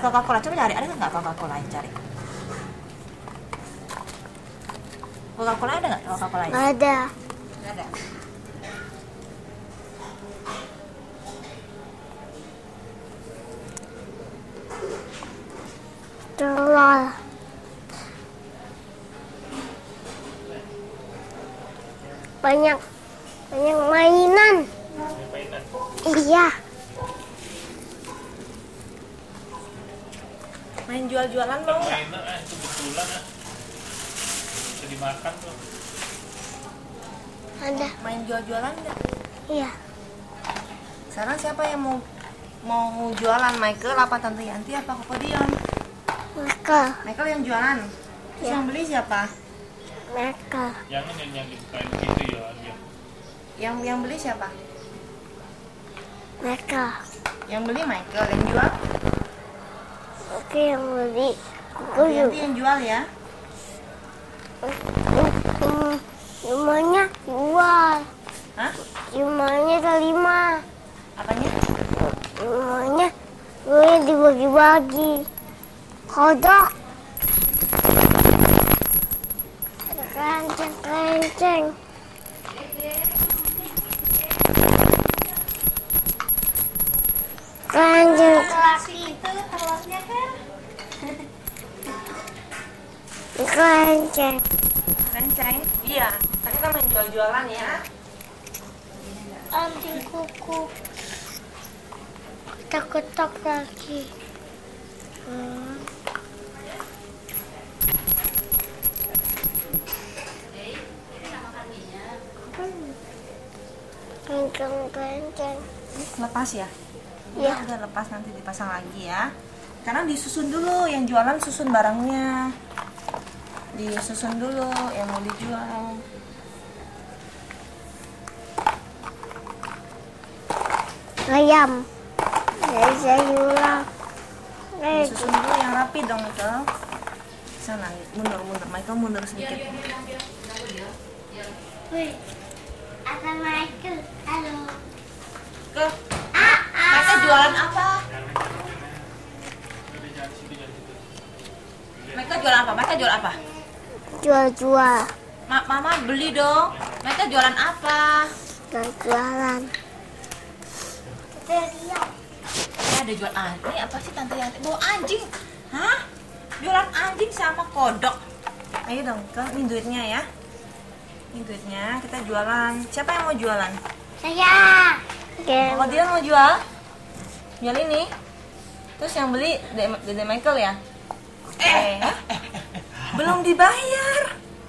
Coca-Cola. Coba cari, ada nggak Coca-Cola? Cari. Coca-Cola ada nggak? Coca-Cola? Ada. Nggak ada. Telur. Banyak mainan. Iya. Main jual-jualan mau nggak? Mainan itu betulan bisa dimakan tuh. Ada. Main jual-jualan nggak? Iya. Sekarang siapa yang mau jualan? Michael apa Tante Yanti apa Koko Dion? Mereka. Michael yang jualan. Terus Ya. yang beli siapa? Mereka. Jangan yang dibukain gitu ya. Yang beli siapa? Mereka. Yang beli Michael, yang jual Oke, yang beli. Aku Tante Yanti yang jual ya. Semuanya jual. Hah? Semuanya ada 5. Apanya? Semuanya boleh dibagi-bagi. Kodok. Ada keranjang-keranjang. Keranjang. Itu telurnya kan? Keranjang. Kenceng? Iya. Tadi kan main jual-jualan ya. Anjing kuku. Ketok-ketok lagi. Kenceng-kenceng. Lepas ya? Iya. Udah lepas, nanti dipasang lagi ya. Sekarang disusun dulu, yang jualan susun barangnya. Disusun dulu yang mau dijual. Ayam. Dari sayuran. Disusun dulu yang rapi dong, Michael. Sana, mundur. Michael mundur sedikit. Wih, Assalamualaikum. Halo. Ke, Michael jualan apa? Michael jual apa? Jual-jual. Mama beli dong. Michael jualan apa? Jual-jualan. Ada jual anjing. Ini apa sih Tante Yanti? Bawa anjing. Hah? Jualan anjing sama kodok. Ayo dong, ini duitnya ya. Ini duitnya, kita jualan. Siapa yang mau jualan? Saya. Kalau dia mau jual? Jual ini. Terus yang beli Dede Michael ya? Belum dibayar.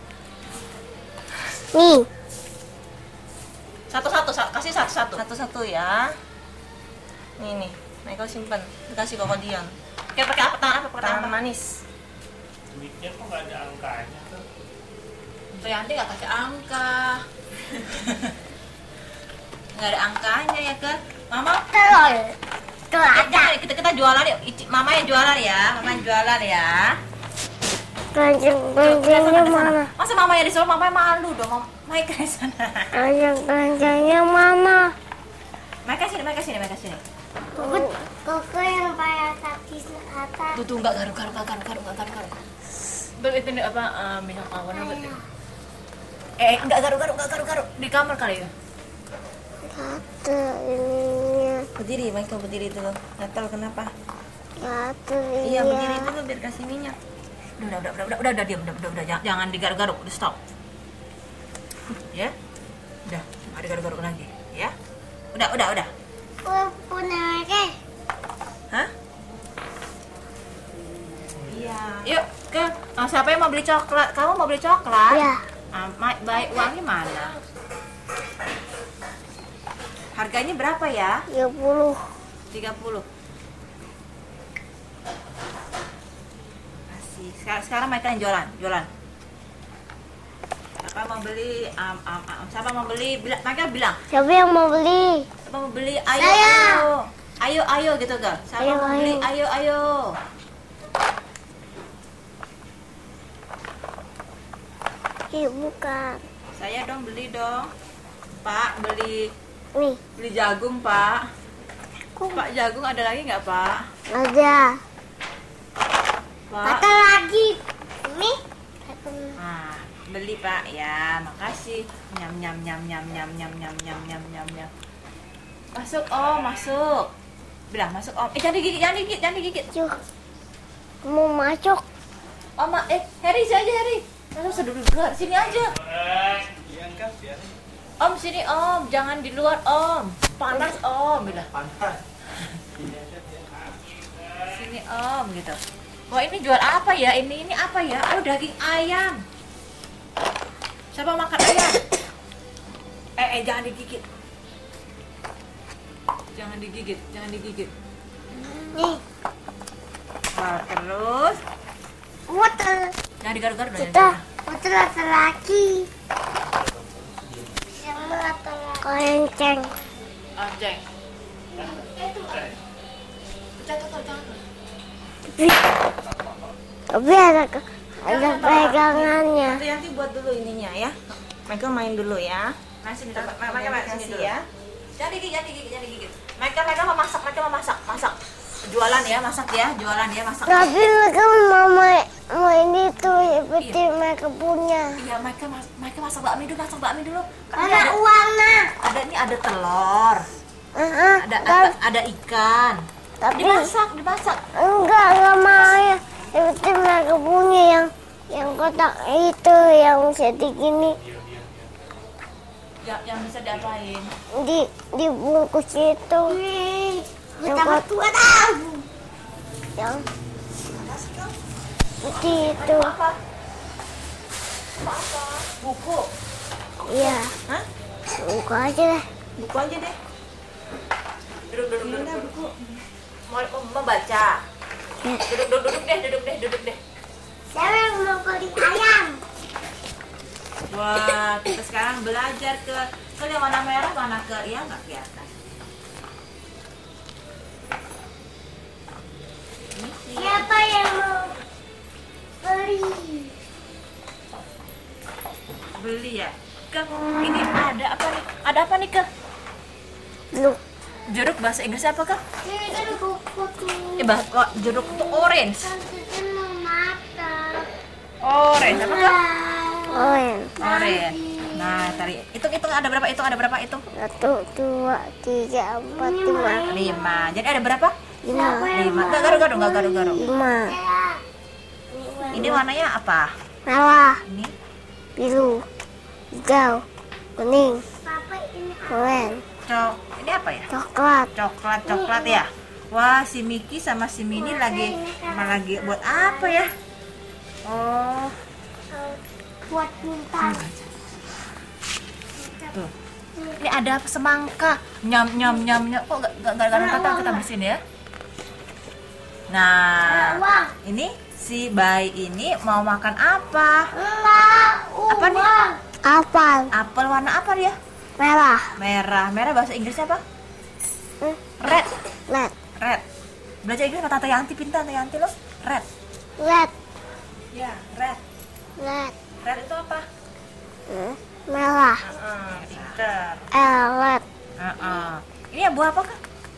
Nih. Satu-satu, kasih satu-satu. Satu-satu ya. Nih, Michael simpen. Dikasih Koko Dion. Oke, pakai apa? Tangan manis. Duitnya kok nggak ada angkanya tuh. Tante Yanti nggak kasih angka. Nggak ada angkanya ya kan? Mama, Telur. Telur ada. kita jualan yuk. Mama yang jualan ya. Mama yang jualan ya. Keranjang-keranjangnya mana? Masa mama yang disuruh, mama yang malu dong. Mike di sana. Keranjang-keranjangnya mana? Mike sini. Koko yang pakai kaki atas. Tuh enggak garuk. Begitu apa minyak awan begitu. Enggak garuk di kamar kali ya. Satu ininya. Berdiri, Michael berdiri dulu. Gatal kenapa? Satu Iya, berdiri ininya. dulu biar kasih minyak. Udah diam, jangan digaruk-garuk, udah stop. Ya? Udah, enggak digaruk-garuk lagi, ya? Udah. Punya lagi. Hah? Iya. Yuk, siapa yang mau beli coklat? Kamu mau beli coklat? Ya. Baik, uangnya mana? Harganya berapa ya? 30. 30. Kasih. Sekarang mereka yang jualan. Siapa mau beli? Siapa mau beli? Mereka bilang. Siapa yang mau beli? Siapa mau beli? Saya. Ayo gitu kan. Siapa mau beli? Ayo. Bukan. Saya dong beli dong. Pak, beli Nih. jagung, Pak. Pak, jagung ada lagi nggak, Pak? Ada. Pak. Kata lagi. Ini. Nah, beli Pak ya, makasih. Nyam nyam nyam nyam nyam nyam nyam nyam nyam nyam nyam. Masuk Om, masuk. Bilang masuk Om. Jangan digigit, jangan digigit, jangan digigit. Yuk. Mau masuk. Om, Harry sini aja Harry. Masuk duduk di luar, sini aja. Diangkat ya. Om sini Om, jangan di luar Om. Panas Om, bilang. Panas. Sini Om gitu. Wah ini jual apa ya? Ini apa ya? Oh daging ayam. Siapa makan ayam? Jangan digigit. Jangan digigit, jangan digigit. Nih. Wah, terus Water. jangan digaruk-garuk dong. Kita. Water laki-laki. Sama laki-laki. Kenceng. Anjing. Jatuh jangan. Tapi ada pegangannya. Nanti buat dulu ininya ya. Michael main dulu ya. Masih main sini dulu ya. Jangan digigit. Michael mau masak, masak. Jualan ya, masak ya, masak. Tapi mereka mau ini tuh seperti mereka punya. Iya, mereka masak bakmi dulu. Ada uangnya. Ada telur, ada ikan. Tapi Dimasak. enggak mau ya. Seperti mereka punya yang kotak itu yang sedikit ini Yang bisa diapain? dibungkus itu. Yang kotak yang seperti itu. Apa? Buku. Iya, Hah? buka aja deh. Buku aja deh. Duduk. Buku. Mau baca. Ya. Duduk deh. Siapa yang mau beli ayam? Wah, kita sekarang belajar ke yang warna merah, mana ke ya nggak kelihatan. Ini sih. Siapa yang mau beli? Beli ya. Ke ini ada apa nih? Ada apa nih ke? Look, Jeruk bahasa Inggris apa ke? ini kan buku tuh. Jeruk itu orange. Tante mau makan. Orange apa ke? Orange. Orange. Nah, tadi hitung ada berapa? Hitung ada berapa? Hitung. 1, 2, 3, 4, 5. 5. Jadi ada berapa? 5. 5. Enggak garu-garu. 5. Ini warnanya apa? Merah, Ini biru, hijau, kuning, oranye, ini apa ya? coklat. Coklat ya. Wah, si Miki sama si Mini lagi buat apa ya? Oh, Buat minta. tuh. Ini ada semangka. Nyam. Kok enggak kata kita bersihin ya? Nah, Uang. ini si bayi ini mau makan apa? Enggak, Apa nih? Apel. Apel warna apa dia? Merah. Merah bahasa Inggrisnya apa? Hmm. Red. Red. Belajar Inggris sama Tante Yanti, pintar Tante Yanti lo. Red. Red. Ya, red. Red. Red itu apa? Merah. Pintar. Red. Ini ya buah apa kan?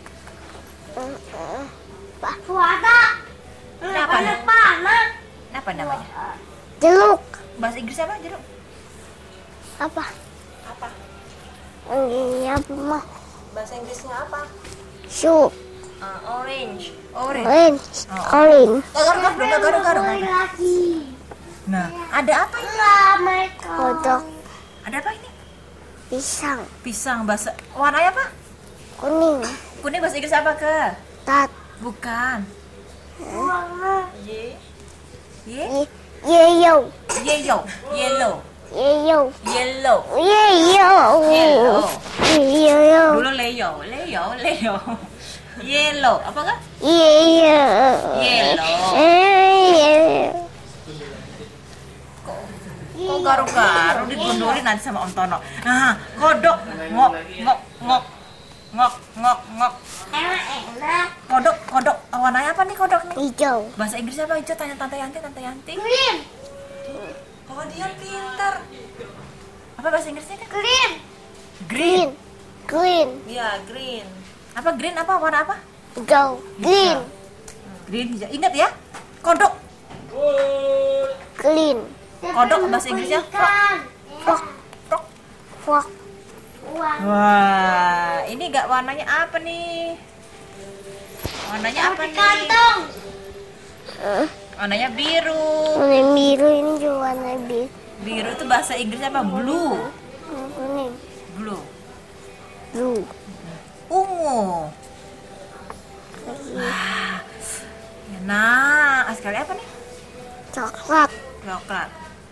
Puasa. Ini apa? Panas. Ini apa namanya? Jeruk. Bahasa Inggris apa jeruk? Apa? Apa? Ini apa mah? Bahasa Inggrisnya apa? Soup. Orange. Orange. Oh. Orange. Garu. Nah, ada apa ini? Kodok. Ada apa ini? Pisang. Pisang bahasa warnanya apa? Kuning. Kuning bahasa Inggris apa ke? Tat. Bukan. Ye. Yellow. Yellow. Yellow. Yellow. Yellow. Yellow. Dulu Leo. Yellow. Apa kan? Yellow. Kok garu-garu digundurin nanti sama Om Tono. Nah, kodok. Ngok. Kodok. Warnanya apa nih kodok nih? Hijau. Bahasa Inggrisnya apa hijau? Tanya Tante Yanti. Green. Oh, dia pintar. Apa bahasa Inggrisnya kan? Green. Green. Iya, green. Apa green apa? Warna apa? Hijau. Green. Green hijau. Ingat ya? Kodok. Clean. Kodok bahasa Inggrisnya frog. Frog. Frog. Wah, ini gak warnanya apa nih? Warnanya apa nih? Warnanya biru. Warna biru, ini juga warna biru. Biru itu bahasa Inggrisnya apa? Blue. Kuning. Blue. Blue. Ungu. Wah. Nah, sekali apa nih? Coklat. Coklat.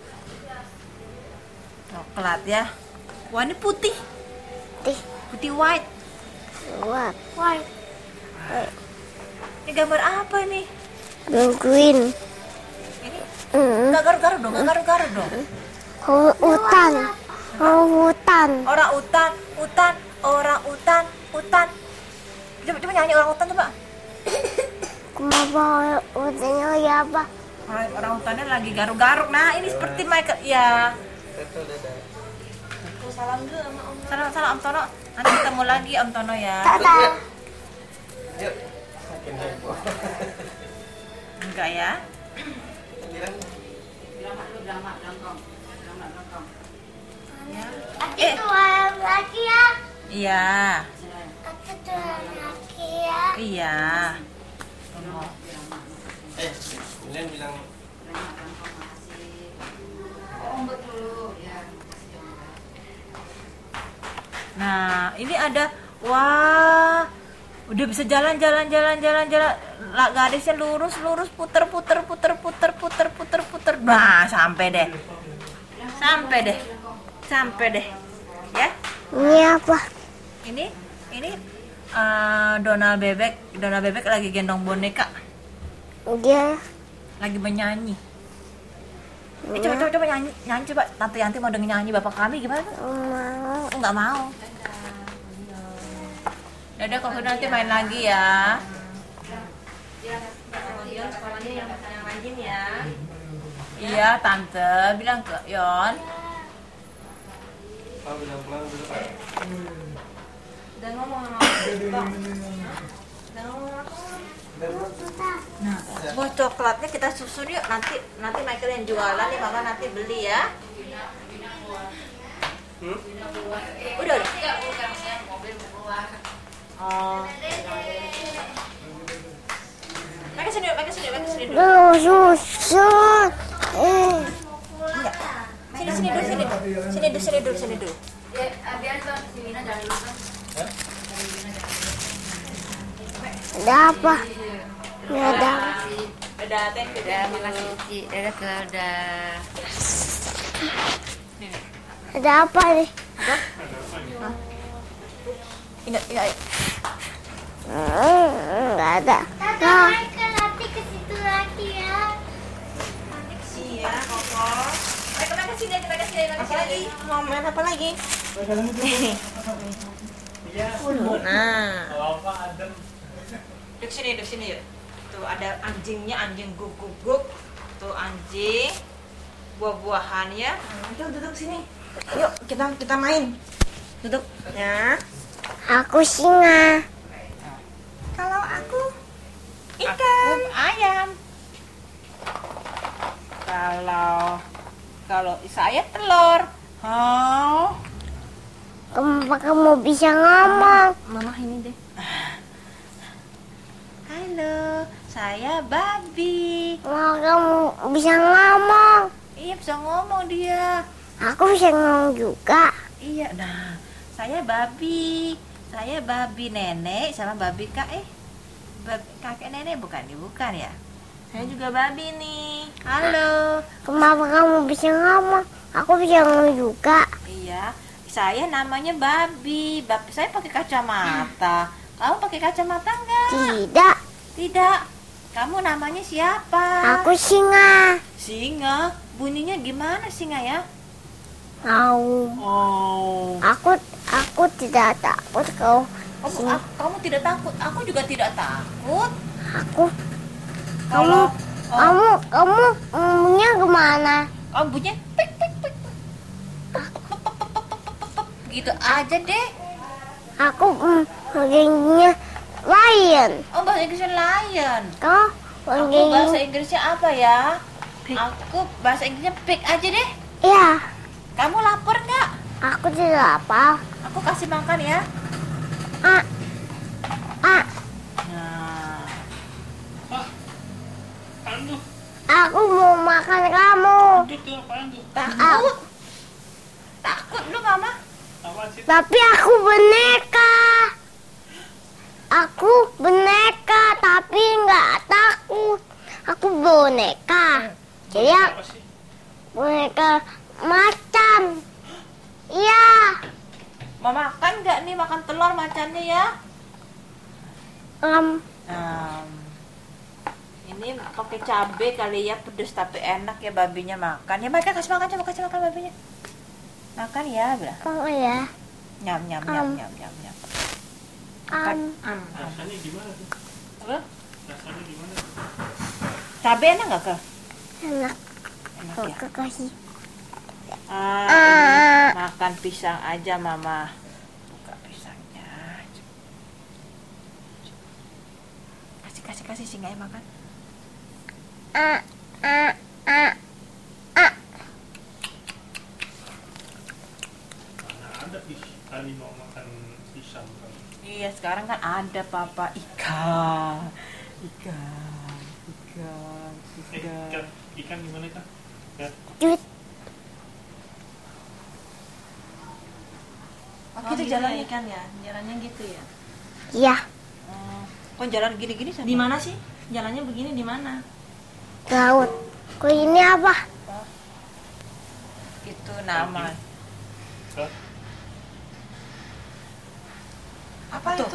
Coklat ya. Wah, ini putih. Putih white. White. Ini gambar apa nih? Green. Ini nggak garu-garu dong, nggak garu-garu dong. Hutan. Hutan. Orang utan, orang utan. Coba nyanyi orang utan coba. Kenapa hutannya ya apa? Orang utannya lagi garuk-garuk. Nah, ini seperti Michael. Ya. Salam dulu sama Om. Salam Om Tono. Nanti ketemu lagi Om Tono ya. Tata. Enggak ya? Aku tuan lagi ya. Iya. Aku tuan lagi ya. Iya. Kalian bilang Nah, ini ada, wah, udah bisa jalan. Garisnya lurus, puter. Nah, sampai deh. Ya. Ini apa? Ini Donald bebek lagi gendong boneka, Dia lagi menyanyi. Coba nyanyi coba. Tante Yanti mau denger nyanyi bapak kami gimana? mau. Nggak mau. Dadah, kalau nanti main lagi ya. Sekolahnya yang rajin ya. Iya, tante bilang ke Yon. bilang pulang dulu Pak. Udah ngomong sama Udah ngomong apa? Nah, buah coklatnya kita susun yuk. Nanti Michael yang jualan nih, mama nanti beli ya. Udah. Oh. Mereka sini dulu. Susun. Enggak. Sini dulu. Ada apa? Nggak ada. Dadah, teh. Dadah, makasih. Dadah ke udah. Ada apa nih? Ingat. Nggak ada. Tata, Michael nanti ke situ lagi ya. Iya, Koko. Mereka sini lagi. Mau main apa lagi? Nah. Apa adem? Duduk sini yuk. Tuh ada anjingnya, anjing guguk. Tuh anjing. Buah-buahan ya. Yuk duduk sini. Yuk kita main. Duduk. Ya. Aku singa. Kalau aku ikan, ayam. Kalau saya telur. Oh. Kenapa kamu bisa ngomong? Mama ini deh. Halo, saya babi. Kenapa kamu bisa ngomong? Iya, bisa ngomong dia. Aku bisa ngomong juga. Iya, nah, saya babi nenek sama babi kakek nenek bukan ya? Saya juga babi nih. Halo. Kenapa kamu bisa ngomong? Aku bisa ngomong juga. Iya, saya namanya babi. Babi saya pakai kacamata. Kamu pakai kacamata enggak? Tidak. Kamu namanya siapa? Aku singa. Singa. Bunyinya gimana singa ya? Au. Oh. Aku tidak takut kau. Kamu tidak takut? Aku juga tidak takut. Kamu ngomongnya kemana? Kamu bunyinya pik. Gitu aja deh. Aku ngomongnya lion. Oh, bahasa Inggrisnya lion. Kau Aku bahasa Inggrisnya apa ya? Aku bahasa Inggrisnya pig aja deh. Ya, Kamu lapar nggak? aku tidak apa. Aku kasih makan ya. Ah, ah, Nah, Ah, apaan tuh? aku mau makan kamu. Itu apaan tuh? takut. Takut lu mama. Apaan sih? Tapi aku boneka. Aku boneka, tapi nggak takut. Aku boneka. Jadi Apa sih? boneka macan. Iya. Mau makan nggak nih, makan telur macannya ya? Ini pakai cabe kali ya, pedes tapi enak ya babinya makan. Ya mereka kasih makan, coba kasih makan babinya. Makan ya, bilang. Oh ya. Nyam nyam nyam nyam nyam nyam. Makan. Rasanya gimana tuh? Apa? Rasanya gimana? Cabe enak nggak ke? Enak. Enak Kau ya. kasih. Ini makan pisang aja mama. Buka pisangnya. Kasih singanya makan. Mana ada kali mau makan pisang kan? Iya sekarang kan ada papa ikan. Ikan. Ikan gimana kan? Ya. Duit. Oh, kita jalannya kan ya, jalannya gitu ya. Iya. Kok jalan gini-gini sama? Di mana sih? Jalannya begini di mana? Laut. Kok ini apa? Itu nama. Hah? Apa itu?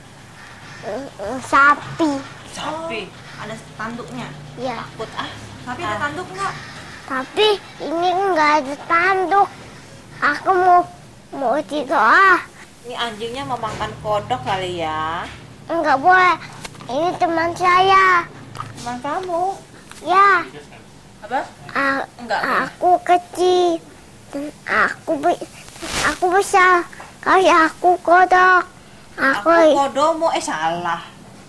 Sapi. Sapi. Ada tanduknya. Ya. Takut ah. Tapi ada tanduk nggak? Tapi ini nggak ada tanduk. Aku mau tidur Ini anjingnya mau makan kodok kali ya. Enggak boleh. Ini teman saya. Teman kamu. Ya. Apa? Enggak. Aku kecil dan aku besar. Kayak aku kodok. Aku kodomo, salah.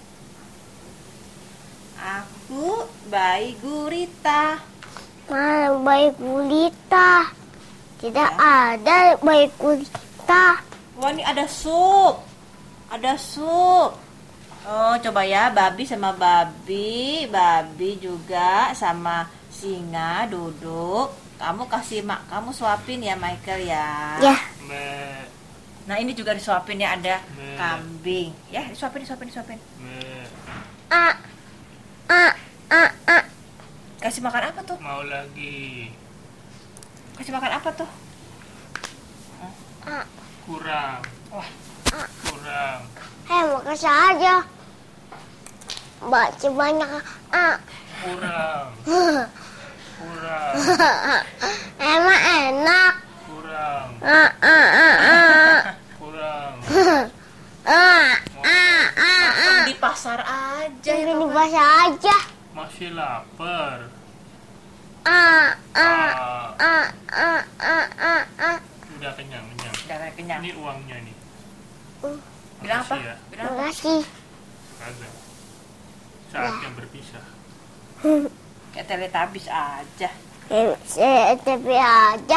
Aku bayi gurita. Mana bayi gurita? Tidak ada bayi gurita. Wah ini ada sup. Ada sup. Oh coba ya, babi sama babi juga sama singa duduk. Kamu kasih kamu suapin ya Michael ya. Ya. Me, Nah ini juga disuapin ya, ada Me. kambing. Ya disuapin. me, Kasih makan apa tuh? mau lagi. Kasih makan apa tuh? Kurang. Wah. Kurang. Makasih aja. Baca banyak. Kurang. Kurang. Emang enak. Kurang. Kurang. Makan di pasar aja ya. Ini Papa. bahasa aja. Masih lapar. Udah kenyang. Udah kenyang. Ini uangnya nih. Bilang apa? Makasih ya. Bilang apa? Makasih. Kagak. Saatnya berpisah. Kayak Teletubbies aja. Saya tapi aja.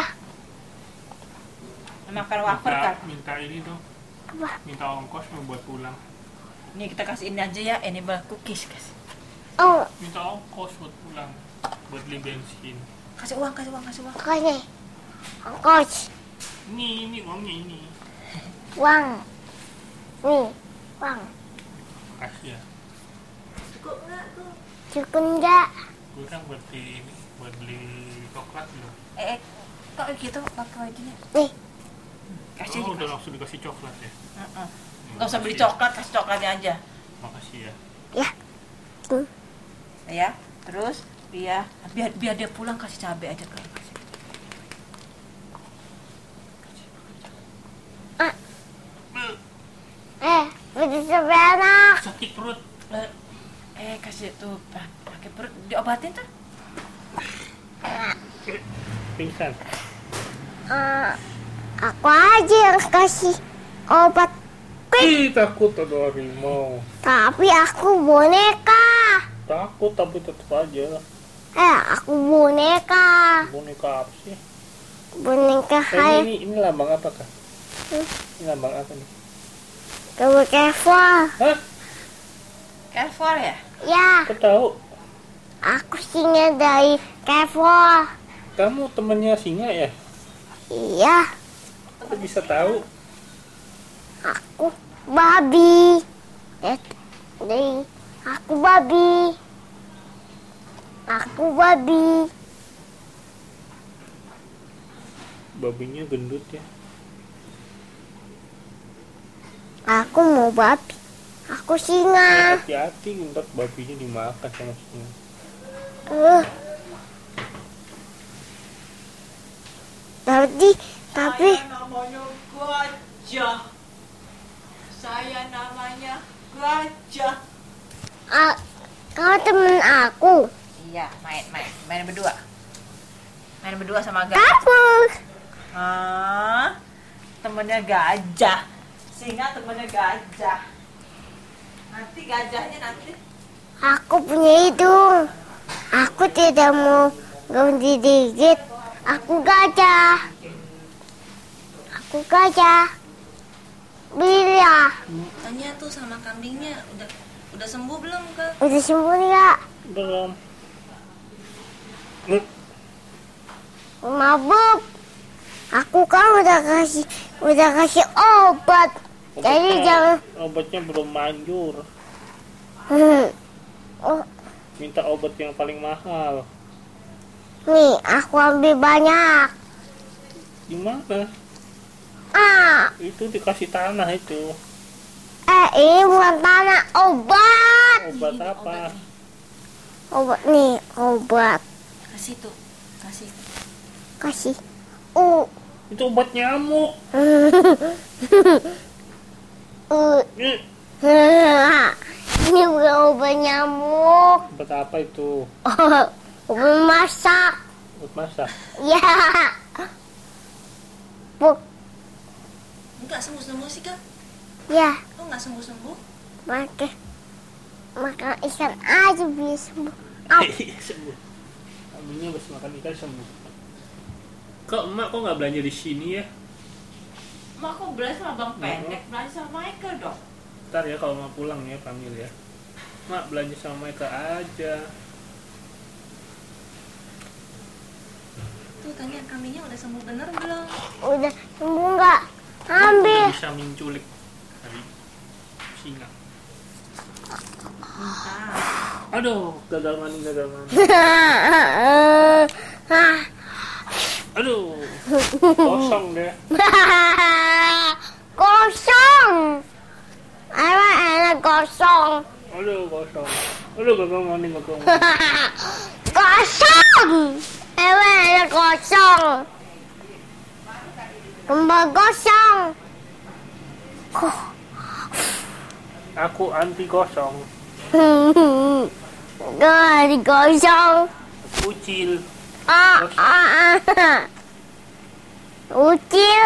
Makan wafer kan? Minta ini dong. Apa? Minta ongkos mau buat pulang. Nih kita kasih ini aja ya, Animal Cookies kasih. Oh, Minta ongkos buat pulang. Buat beli bensin. Kasih uang. makasih. Ongkos. Ini uangnya ini. Uang. Nih, uang. Kasih ya. Cukup enggak? Kurang buat beli ini. Buat beli coklat belum? Kok gitu pakai bajunya? Nih, Kasih Oh, aja. udah langsung dikasih coklat ya. Gak usah beli Makasih ya. coklat, kasih coklatnya aja. Makasih ya. ya. Tuh. Ya, terus biar dia pulang kasih cabai aja ke. Betul sampai anak. Sakit perut. Kasih tuh pakai perut diobatin tuh. Pingsan. Aku aja yang kasih obat. Ih, takut ada harimau. Tapi aku boneka. Takut tapi tetap aja. Aku boneka. Boneka apa sih? Boneka kayak Ini lambang apa kak? Ini lambang apa nih? kevel. Hah? Careful ya? Ya, Kau tahu? aku singa dari kevel. Kamu temannya singa ya? Iya, Kok bisa tahu? aku babi. Dari aku babi. Aku babi. Babinya gendut ya? Aku mau babi. Aku singa. Hati-hati, ntar babinya dimakan sama singa. Tapi namanya gajah. Saya namanya gajah. kau temen aku. Iya, main berdua. Main berdua sama gajah. Kamu. Temennya gajah. Singa temennya gajah. Nanti gajahnya nanti. Aku punya hidung. Aku tidak mau ganti digit. Aku gajah. Aku gajah. Bila. Tanya tuh sama kambingnya udah sembuh belum kak? Udah sembuh nggak? Belum. Mabuk. Aku kan udah kasih obat. Jadi jangan. Obatnya belum manjur. Oh, Minta obat yang paling mahal. nih aku ambil banyak. Di mana? Itu dikasih tanah itu. Ini bukan tanah, obat. Obat apa? Obat nih, obat. Kasih tuh, kasih. Kasih. Itu obat nyamuk. Ih, Ini bukan obat nyamuk. obat apa itu? Obat masak. Obat masak. Ya. Enggak sembuh sih kak? Ya, Kok nggak sembuh? makan ikan aja bisa sembuh. Iya, sembuh. Kambingnya habis makan ikan sembuh. Emak kok nggak belanja di sini ya? Mak kok belanja sama Bang Pendek, belanja sama Michael dong. Ntar ya kalau mau pulang ya panggil ya. Mak belanja sama mereka aja. Tuh tanya kambingnya udah sembuh bener belum? Udah sembuh nggak? Ambil. Bisa menculik dari singa. Aduh, gagal mandi. Aduh, kosong deh. Kosong. Emang enak kosong. Aduh, kosong. Aduh, gagal mandi. Kosong. Emang enak kosong. Kembang kosong. Aku anti kosong. Gak kosong. Kucil. Ucil.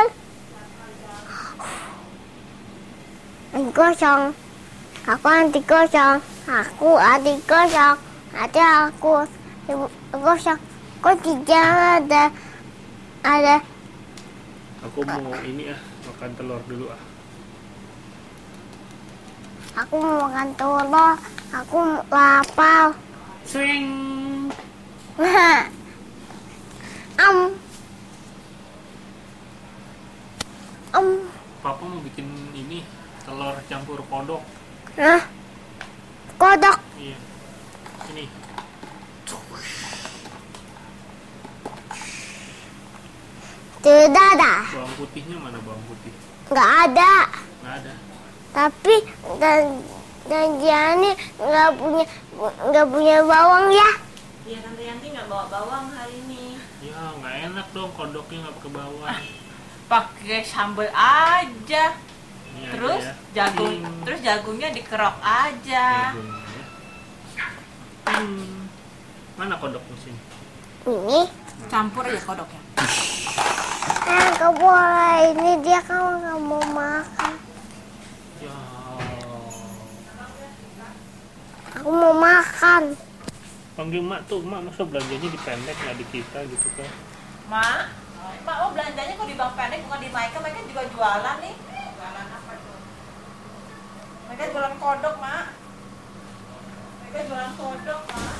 Kosong. Aku anti kosong. Aku anti kosong. Hati aku kosong. Kok tidak ada. Aku mau ini makan telur dulu Aku mau makan telur. Aku lapar. Swing. Papa mau bikin ini telur campur kodok. Kodok. Iya. Ini. Tidak ada. Bawang putihnya mana bawang putih? Nggak ada. Nggak ada. Tapi dan Jani nggak punya bawang ya. Iya Tante Yanti nggak bawa bawang hari ini. Ya nggak enak dong kodoknya nggak pakai bawang. Pakai sambal aja. Ini Terus aja ya. jagung, terus jagungnya dikerok aja. Jagungnya. Mana kodok mesin? Ini Campur aja kodoknya. nggak boleh. Ini dia kamu nggak mau makan. Ya. Aku mau makan. Panggil mak tuh, mak masa belanjanya dipendek nggak di kita gitu kan? Mak, Mak oh belanjanya kok di Bang Pendek bukan di Maika? Maika juga jualan nih. Jualan apa tuh? Maika jualan kodok, Mak. Maika jualan kodok, Mak.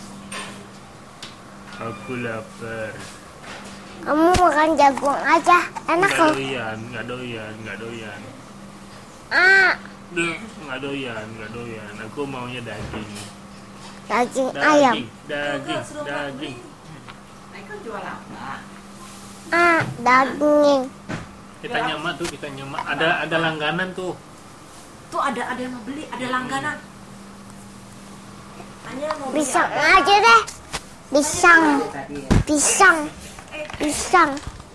Aku lapar. Kamu makan jagung aja, enak Nggak kok. doyan, nggak doyan, nggak doyan. Ah, Nggak doyan, nggak doyan. Aku maunya daging. daging ayam. Daging, daging. Maika jual apa? Ah, daging. Kita nyamak tuh, kita nyamak. Ada langganan tuh. Tuh ada yang mau beli, ada langganan. Hanya mau beli Pisang apa? aja deh. Pisang. Pisang. Pisang.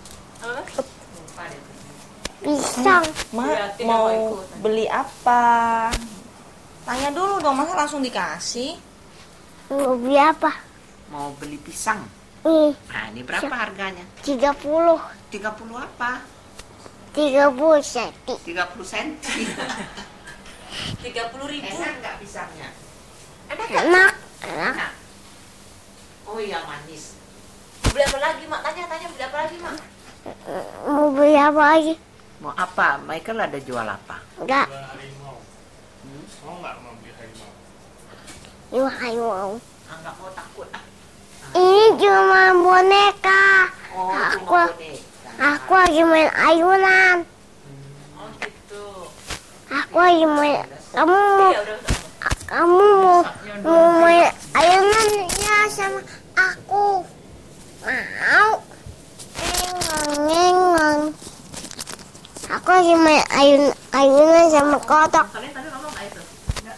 Pisang. Mak mau beli apa? Tanya dulu dong, masa langsung dikasih? Mau beli apa? Mau beli pisang. Nah, ini berapa harganya? 30. 30 apa? 30 senti. 30 senti. 30.000. Enak nggak pisangnya? Enak. Enak. Enak. Oh iya, manis. Beli apa lagi, Mak? Tanya beli apa lagi, Mak? Mau beli apa lagi? Mau apa? Michael ada jual apa? Enggak. Harimau. Mau nggak mau beli harimau? Ini harimau. Nggak mau takut. Ini cuma boneka. Oh, Aku- cuma boneka. Aku lagi main ayunan. Oh gitu. Aku lagi main. Kamu mau Ya udah. kamu mau main ayunan ya sama aku? Mau. Ngengong. Aku lagi main ayunan sama kotak. Kalian tadi ngomong nggak itu?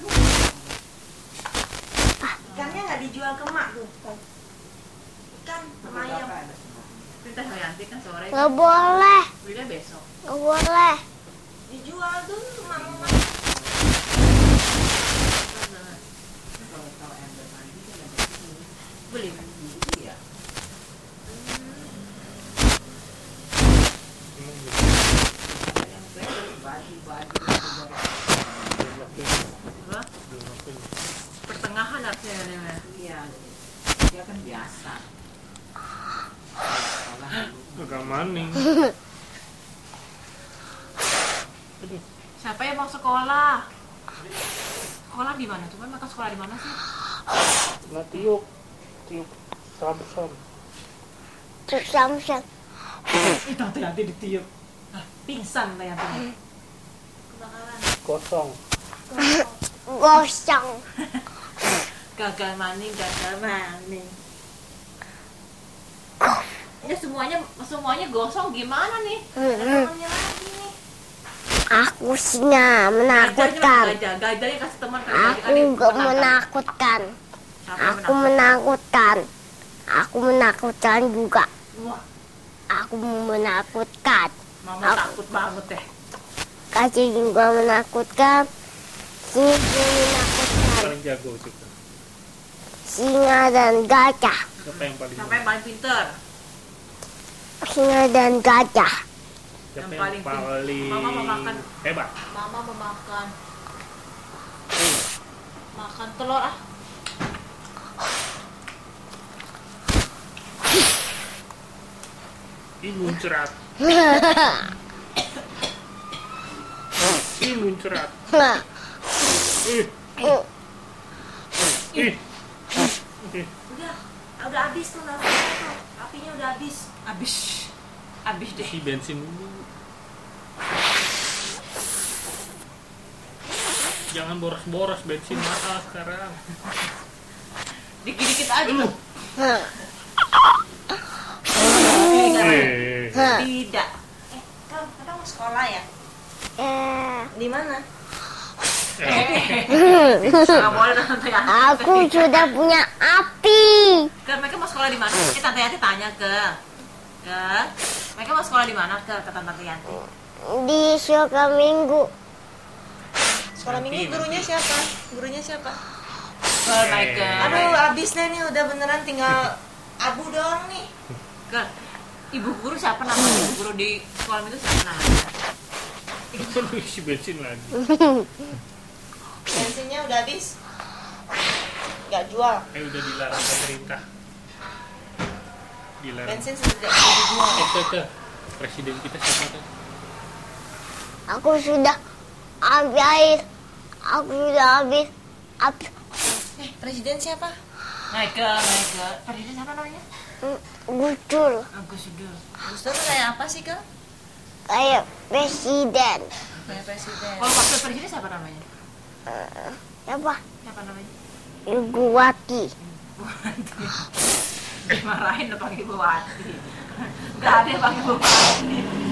Ikannya nggak dijual ke Mak tuh. Ikan sama ayam. Minta Yanti kan sore. Nggak boleh. Belinya besok. Nggak boleh. Dijual dulu, Mama. Beli. Apa? Pertengahan harusnya ya. Iya. Dia kan biasa. Agak maning. Siapa yang mau sekolah? Sekolah di mana? Coba mereka sekolah di mana sih? Nah, tiup Samsung. Terus Samsung. Ih, Tante Yanti ditiup. Pingsan Tante Yanti. Kebakaran. Kosong. Gosong. Gagal maning. Ya semuanya gosong gimana nih? Temennya lagi nih. Aku singa menakutkan. Gajahnya kasih teman Aku nggak menakutkan. Aku menakutkan. Aku menakutkan juga. Wah, Aku menakutkan. Mama takut banget deh. Kasih juga menakutkan. Singa menakutkan. Paling jago juga. Singa dan gajah. Siapa yang paling Siapa yang paling pinter? Singa dan gajah. Siapa yang yang paling paling Mama mau makan. hebat? Mama mau makan telur ah. Ih, muncrat. Ih, muncrat. Ih. Ih. Ih. Udah habis tuh nasinya tuh. Apinya udah habis deh. Isi bensin dulu. Jangan boros-boros bensin mahal sekarang. Dikit-dikit aja Lu. tuh. Eh. Tidak. Kita mau sekolah ya? Di mana? Nggak boleh Tante Yanti. Aku sudah punya api. Mereka mau sekolah di mana? Tante Yanti tanya ke. Mereka mau sekolah di mana ke Tante Yanti? Di sekolah minggu. Sekolah minggu gurunya siapa? Gurunya siapa? Oh my God. Aduh, abis deh nih udah beneran tinggal abu doang nih. Ibu guru siapa namanya? Ibu guru di sekolah minggu siapa namanya? Lu isi bensin lagi. Bensinnya udah habis. nggak jual. Udah dilarang pemerintah. Dilarang. Bensin sudah dijual. Ke presiden kita siapa tuh? Aku sudah habis. Aku sudah habis. Presiden siapa? Michael. Presiden siapa namanya? Gusdur. Gus Dur. Gus Dur kayak apa sih, Kak? Kayak presiden. Kayak presiden. Kalau wakil presiden siapa namanya? Siapa? Siapa namanya? Ibu Wati. Dimarahin udah panggil Bu Wati. Nggak ada yang panggil Bu Wati.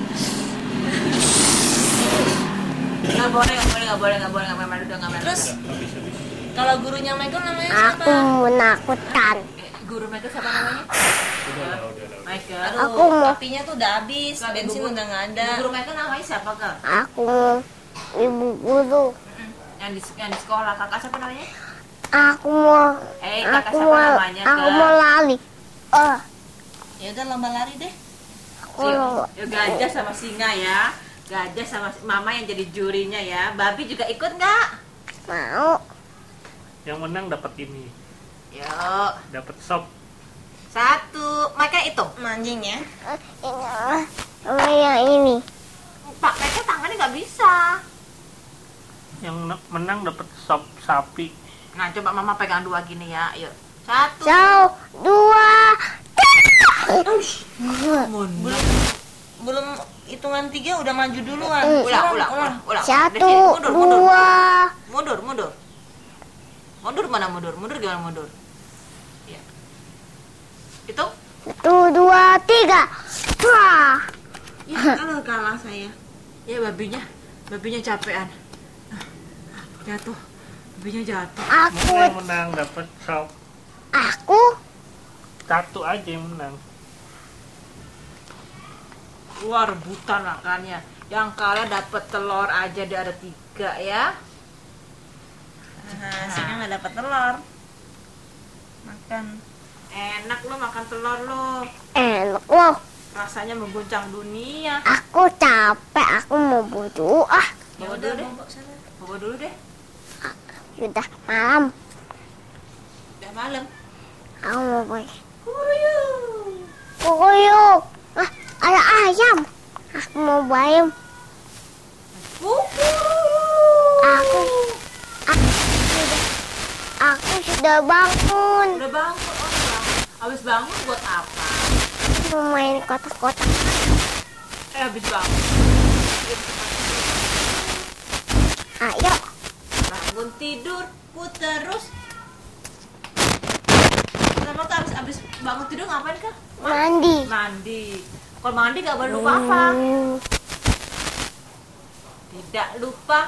Nggak boleh malu. Terus kalau gurunya Michael namanya siapa? Aku menakutkan. Guru Michael siapa namanya? Udah. Michael. Aku mau. Apinya tuh udah habis, bensin udah nggak ada. Guru Michael namanya siapa, Kak? Aku ibu guru. Yang di sekolah. Kakak siapa namanya? Aku mau. Kakak Aku siapa mau. namanya, Aku Kak? mau lari. Ya udah lomba lari deh. Aku Ya, gajah sama singa ya. Gajah sama mama yang jadi jurinya ya. Babi juga ikut nggak? mau. Yang menang dapat ini. Yuk. Dapat sop. 1. Mereka hitung anjingnya. Sama yang ini. Pak, mereka tangannya nggak bisa. Yang menang dapat sop sapi. Nah, coba mama pegang 2 gini ya. Yuk. 1. 1, 2. Belum hitungan 3 udah maju duluan. Ulang. 1, Mundur. 2. Mundur mana mundur? Mundur gimana mundur? Ya. Hitung. 1, 2, 3. Wah. Ya, kalah saya. Ya, babinya capean. Jatuh. Babinya jatuh. Aku. Yang menang dapat sop. Aku. 1 aja yang menang. Wah, rebutan makannya. Yang kalah dapat telur aja dia ada 3 ya. Nah, sini nggak dapat telur. Makan. Enak lo makan telur lo. Enak loh. Rasanya mengguncang dunia. Aku capek. Aku mau berdoa. Ya udah deh. Bobo dulu deh. Sudah malam. Udah malam. Aku mau pergi. Kuyuk. Kuyuk. Ada ayam. Aku mau bayam. Aku sudah bangun. Udah bangun. Habis bangun buat apa? Mau main kotak-kotak. Habis bangun. Ayo. Bangun tidur, terus. Kenapa tuh habis bangun tidur ngapain, Kak? Mandi. Kalau mandi nggak boleh lupa apa? Tidak lupa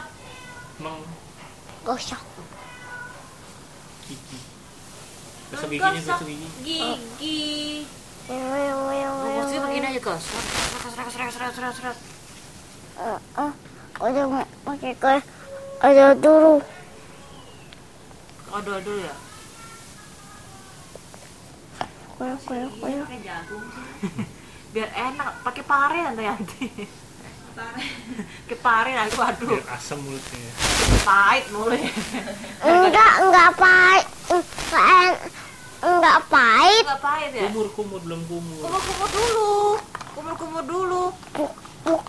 Gosok. Gigi. Gosok giginya, gigi. Gosok begini aja, Kak. Serat. Udah pakai kayak ada dulu. Adu ya. Koyok. Pakai jagung sih. Biar enak, pakai pare nanti. Ke pare lagi, waduh. biar asam mulutnya. Pahit mulutnya. Enggak pahit. Enggak pahit. Enggak pahit ya? Kumur belum kumur. Kumur dulu. Puk.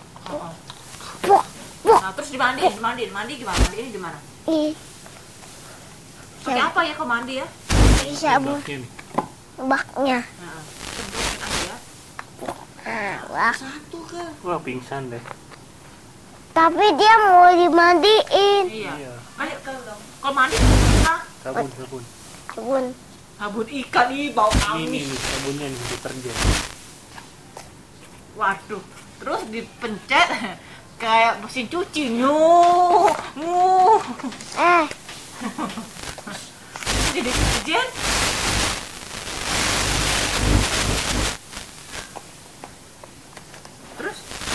Nah, terus dimandiin gimana? Mandiin gimana? Ih, Pakai apa ya kau mandi ya? sabun Baknya nih. baknya. Nah, sebutin aja ya. Wah. 1, Kak. Wah pingsan deh. Tapi dia mau dimandiin. Iya. Iya. Ayo kalau mandi apa? Sabun. Sabun ikan nih, bau Ini amis. nih sabunnya nih deterjen. Waduh, terus dipencet kayak mesin cuci. Jadi deterjen. Terus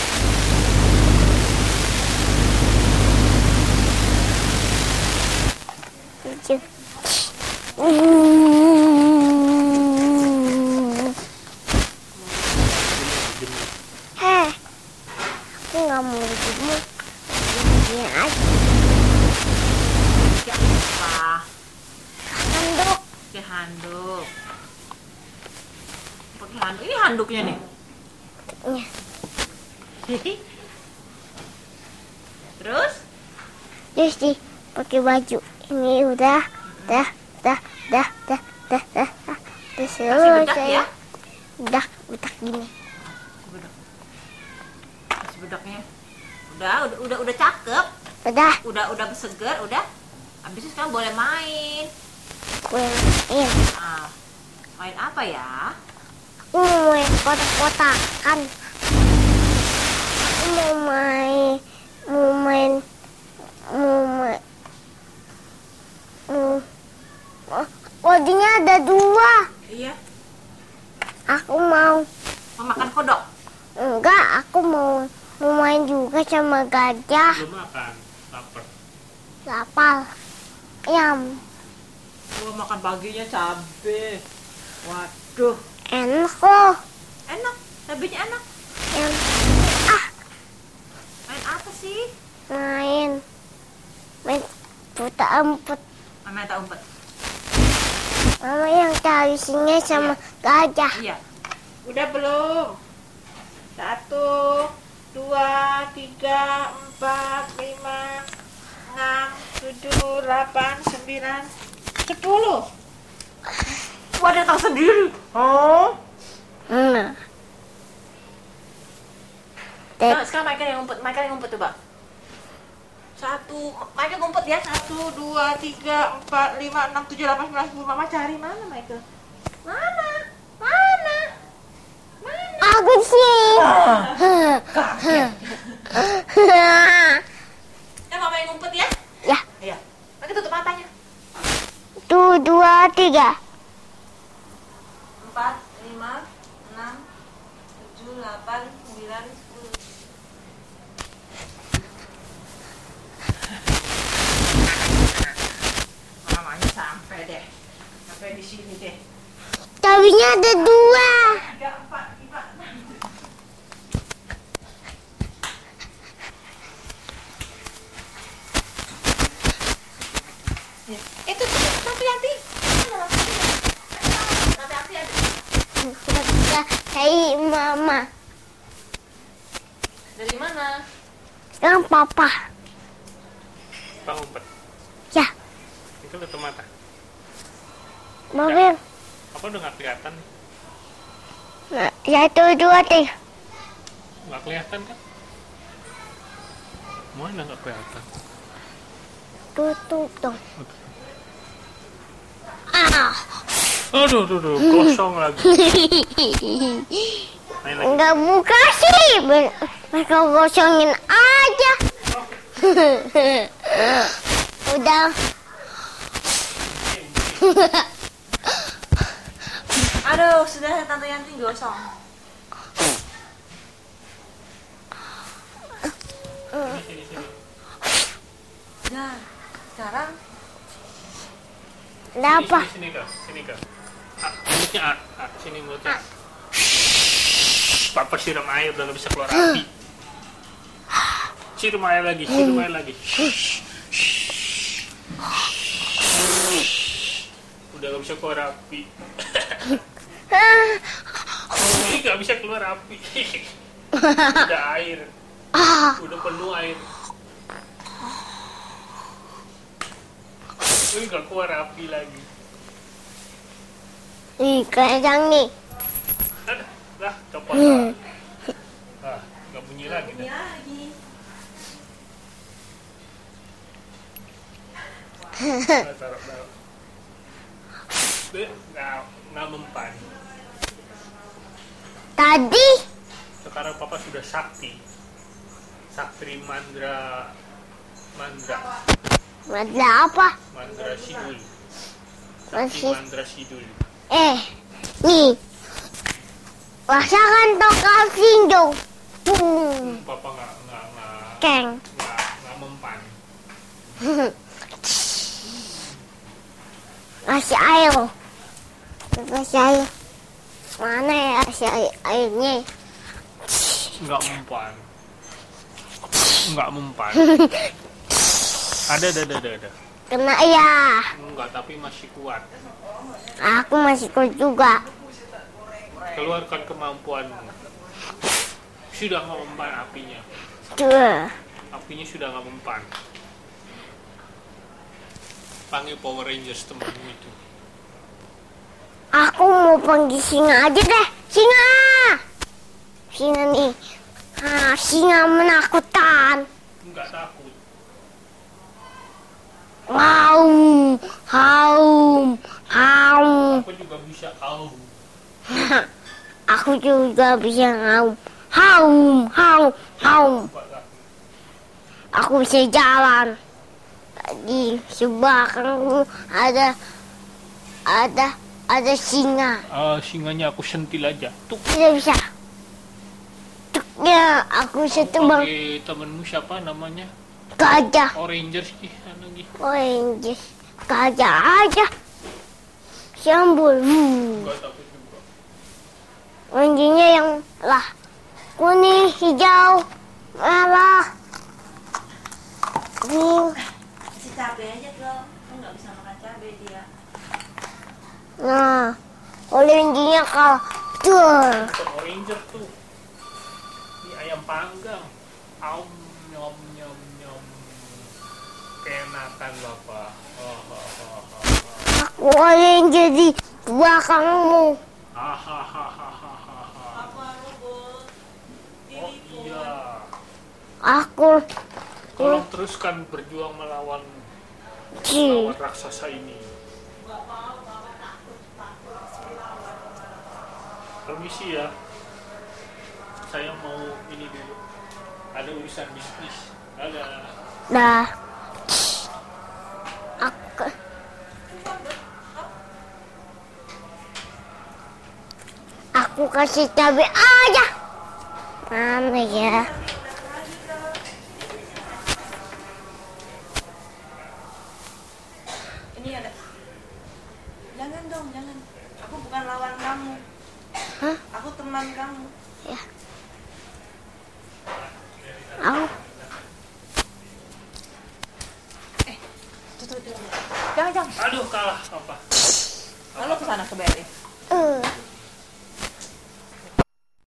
Lucu. Aku nggak mau dijemur. Begini aja. apa? Tanduk. pakai handuk. Pakai handuk. Ini handuknya nih. Iya. Terus? Terus sih pakai baju. Ini udah. Terus Kasih bedak ya. bedak gini. Bedak. Kasih bedaknya. Udah cakep. Udah Udah seger, udah. Habis itu sekarang boleh main. main. Ah, main apa ya? Aku mau main kotak-kotakan. Aku mau main. Kodenya ada 2. Iya. Aku mau. Mau makan kodok. Enggak, aku mau main juga sama gajah. Belum makan, lapar. Lapar. Ayam. Gua makan paginya cabe. Waduh, Enak kok. enak. Cabenya enak. Ayam. Main apa sih? Main putar umpet. Main tak umpet. Mama yang cari singa sama gajah. Iya. Udah belum? 1, 2, 3, 4, 5, 6, 7, 8, 9, 10. Wah, dia tahu sendiri. Oh. Nah, sekarang Michael yang ngumpet coba. 1, Michael ngumpet ya. 1, 2, 3, 4, 5, 6, 7, 8, 9, 10. Mama cari mana Michael? Mana? Aku sih. Mama yang ngumpet ya? Ya. Iya. Nanti tutup matanya. 1, 2, 3. 4, 5, 6, 7, 8, 9, 10. Mamanya sampai deh. Sampai di sini deh. Tabinya ada 2. 3, 4, 5, 6. Itu tuh tapi nanti. Kita bisa cari mama. Dari mana? Sekarang papa. Pak ngumpet. Ya. Itu tutup mata. Mobil. Apa udah nggak kelihatan nih? 1, 2, 3. Nggak kelihatan kan? Mana nggak kelihatan? Tutup dong. Aduh, kosong lagi. Main lagi. Enggak buka sih. Mereka kosongin aja. Udah. Aduh, sudah Tante Yanti gosong. Sini. Nah, sekarang Ada apa? Sini kak. Mulutnya sini mulutnya. Papa siram air udah nggak bisa keluar api. Siram air lagi. Udah nggak bisa keluar api. Ini nggak bisa keluar api. Udah air. Udah penuh air. Ini nggak keluar api lagi. Ih, kejang nih. Lah, copot lah. Nggak bunyi lagi dah. Taruh. Nggak mempan. Tadi Sekarang papa sudah sakti. Sakti mandra. ada apa? Mandra Sidul. Masih. Mandra Sidul. Nih. Rasakan tokasin dong. Papa Keng. nggak mempan. Kasih air. Kasih air. Mana ya kasih airnya? Nggak mempan. Ada. Kena ya. Enggak, tapi masih kuat. Aku masih kuat juga. Keluarkan kemampuanmu. Sudah nggak mempan apinya. Tuh. Apinya sudah nggak mempan. Panggil Power Rangers temanmu itu. Aku mau panggil singa aja deh. Singa. Singa nih. Singa menakutkan. Enggak takut. Haum, haum, haum. Aku juga bisa au. Aku juga bisa haum, haum, haum, haum. Aku bisa jalan. Di sebelahku ada singa. Singanya aku sentil aja. Tuh. Tidak bisa. Tuknya aku bisa terbang. Panggil temenmu siapa namanya? Gajah. Rangers sih, lagi. Orange. Gajah aja. Sambul. Enggak takut juga. Anjingnya yang lah kuning, hijau, merah. Si cabai aja girl, kan nggak bisa makan cabai dia. Nah, orange-nya kalau tuh. Power Ranger tuh. Ini ayam panggang. Aum, nyom, nyom, nyom. Kenakan bapak. Aku orange di belakangmu. Hahaha. Oh iya. Aku Tolong teruskan berjuang melawan raksasa ini. Permisi ya. Saya mau ini dulu. Ada urusan bisnis. dah. Aku kasih cabai aja. Mana ya? Ini ada. Jangan dong, jangan. Aku bukan lawan kamu. Hah? Aku teman kamu. Ya. Aku Jangan. Aduh, kalah apa? Lalu ke sana ke BRI.